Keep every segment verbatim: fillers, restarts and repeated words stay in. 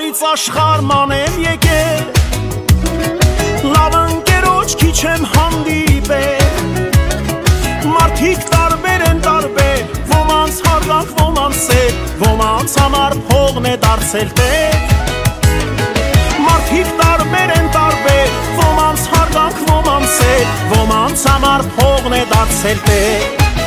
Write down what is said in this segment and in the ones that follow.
Աշխարից աշխար մանեմ եկել, լավ ընկերոջ քիչ եմ հանդիպել, մարդիկ տարբեր են տարբեր, ոմանց հարգանք, ոմանց սեր, ոմանց համար փողն է դարձել տեր, մարդիկ տարբեր են տարբեր, ոմանց հարգանք, ոմանց սեր, ոմանց համար փողն է դարձել տեր,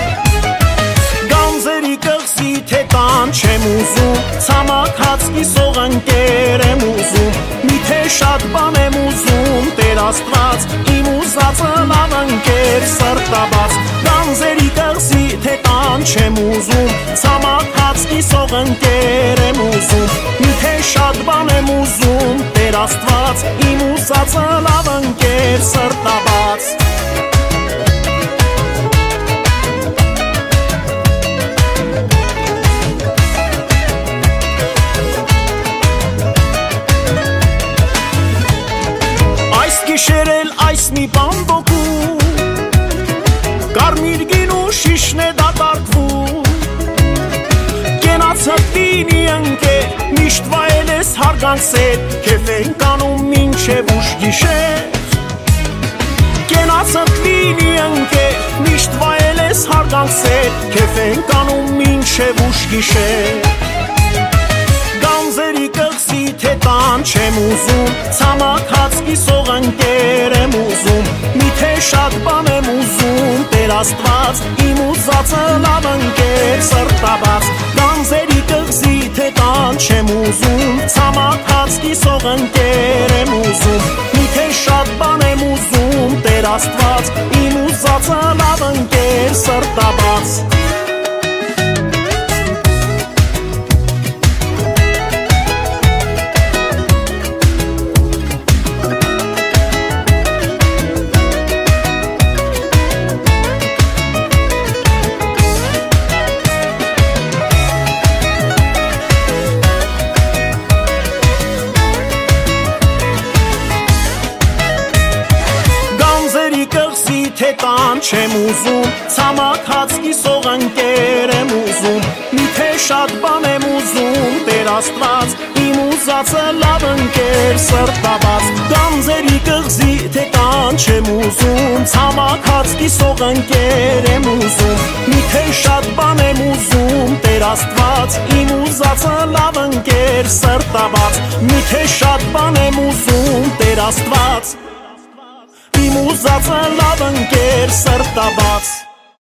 գանձերի կղզի թե տան չեմ ուզում, ցամաքած կիսող ընկեր եմ ուզում, միթե շատ բան եմ ուզում, Տեր Աստված, իմ ուզածը լավ ընկեր սրտաբաց, գանձերի կղզի թե տան չեմ ուզում, ցամաքած կիսող ընկեր եմ ուզում, միթե շատ բան եմ ուզում, Տեր Աստված, իմ ուզածը լավ ընկեր սրտաբաց, Գիշերել այս մի բամբոկու, կարմիր գինու շիշն է դատարկվում, կենացդ լինի ընկեր, միշտ վայել ես հարգանք սեր, քեֆ ենք անում մինչև ուշ գիշեր, կենացդ լինի ընկեր, միշտ վայել ես հարգանք սեր, քեֆ ենք անում մինչև ուշ գիշեր, գանձերի կղզի թե տան չեմ ուզում, ցամաքած կիսող ընկեր եմ ուզում, միթե շատ բան եմ ուզում, Տեր Աստված, իմ ուզածը լավ ընկեր սրտաբաց, գանձերի կղզի թե տան չեմ ուզում, ցամաքած կիսող ընկեր եմ ուզում, միթե շատ բան եմ ուզում, Տեր Աստված, իմ ուզածը լավ ընկեր սրտաբաց, թե տան չեմ ուզում, ցամաքած կիսող ընկեր եմ ուզում, միթե շատ բան եմ ուզում, Տեր Աստված, իմ ուզածը լավ ընկեր սրտաբաց, գանձերի կղզի թե տան չեմ ուզում, ցամաքած կիսող ընկեր եմ ուզում, միթե շատ բան եմ ուզում, Տեր Աստված, իմ ուզածը լավ ընկեր սրտաբաց, միթե շատ բան եմ ուզում, Տեր Աստված, իմ ուզածը լավ ընկեր սրտաբաց